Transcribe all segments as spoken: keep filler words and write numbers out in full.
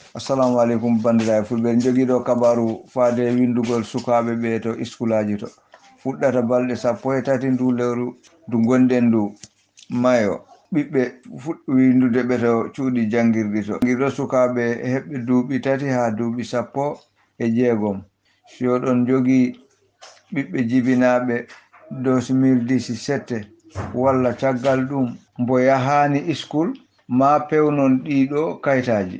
assalamu alaikum bandiraɓe fulɓe. Jogiɗo kabaru faade windugol sukaɓe ɓe to iskulaji to fuɗɗata balɗe sappo e tati ndu lewru ndu gonɗen ndu mayo. ɓiɓɓe fuɗɗi windude ɓe to cuuɗi jangirɗi to girɗo sukaɓe heɓɓe duuɓi tati ha duuɓi sappo e jeegom. Si oɗon jogi ɓiɓɓe jibinaɓe deux mille dix-sept walla caggal ɗum mbo yahani iskul ma pewnon ɗiɗo kayitaji.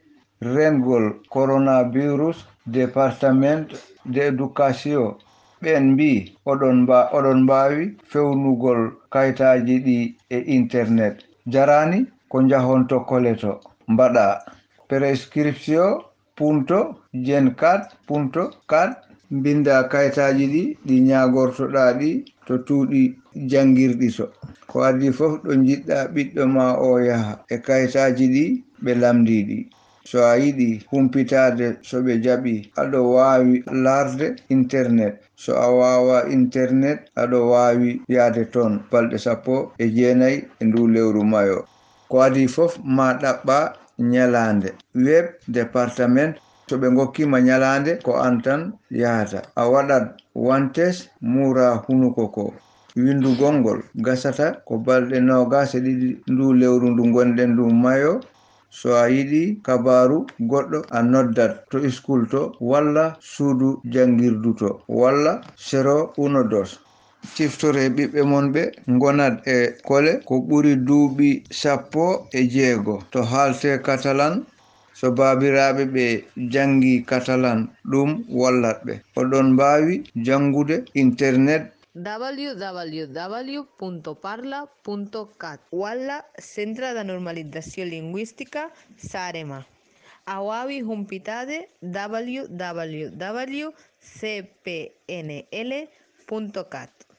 Rengol coronavirus département de éducation ɓen mbi oɗon mba oɗon mbawi fewnugol kayitaji ɗi e internet. Jarani ko jahonto koleto mbaɗa prescription punto jen quatre punto quatre binda kayitaji ɗi ɗi ñagortoɗa ɗi to tuuɗi jangirɗi to. Ko adi fof ɗo jiɗɗa ɓiɗɗo ma o yaha e kayitaji ɗi ɓe lamdiɗi. So a yiɗi humpitade so ɓe jaɓi aɗo wawi larde internet. So a wawa internet aɗo wawi yaade toon balɗe sappo e jeenayi e ndu lewru mayo. Ko adi fof ma ɗaɓɓa ñalande web département. So ɓe gokkima ñalande ko an tan yahata. A waɗat wantes mura hunuko ko. Windugol ngol gasata ko balɗe nogas e ɗiɗi ndu lewru ndu gonɗen ndu mayo. So a yiɗi kabaru goɗɗo a noddat to iskul to walla suudu jangirdu to walla zéro un dos. Ciftore ɓiɓɓe mon ɓe gonat e kole ko ɓuri duuɓi sappo e jeego to haalte catalan. So babiraɓe ɓe jangi catalan ɗum wallat ɓe. Oɗon mbawi jangude internet w w w punto parla punto cat walla Centre de Normalització Lingüística Sarema. A wawi humpitade w w w punto c p n l punto cat.